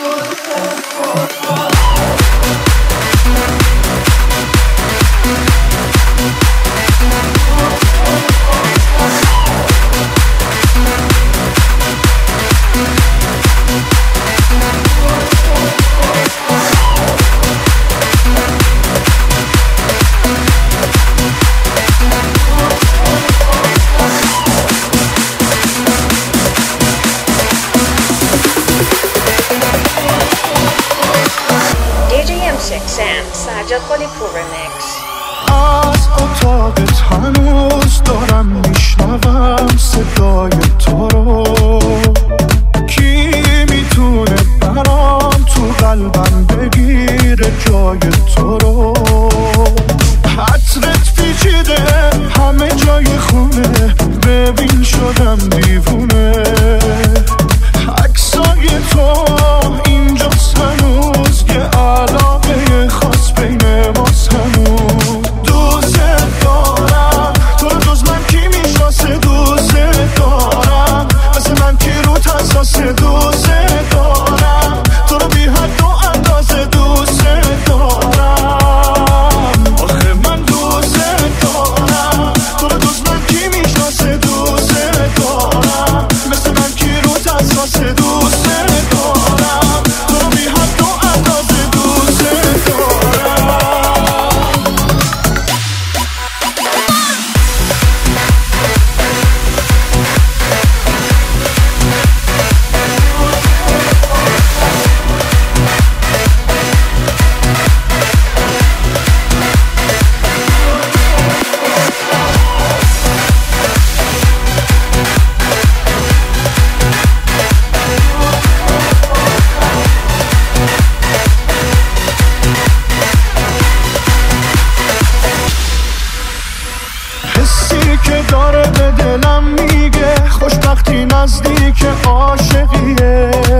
سجاد خالی پور رمیکس. از اتاقت هنوز دارم میشنوم صدای تو رو، کی میتونه برام تو قلبم بگیره جای تو رو. حترت پیچیده همه جای خونه، ببین شدم دیوونه. عکسای تو اینجاست هنوز، یه علاقه خاص بین ماست هنوز. دوست دارم تو رو، جز من کی میشناسه؟ دوست دارم مثل من کی رو حساسه؟ دوست دارم تو رو بی حد و اندازه. دوست دارم آخه من دوست دارم تو رو، جز من کی میشناسه؟ دوست دارم مثل من کی رو حساسه؟ دوست دارم تو رو بی حد و اندازه. دوست دارم. حسی که داره به دلم میگه خوشبختی نزدیک عاشقیه.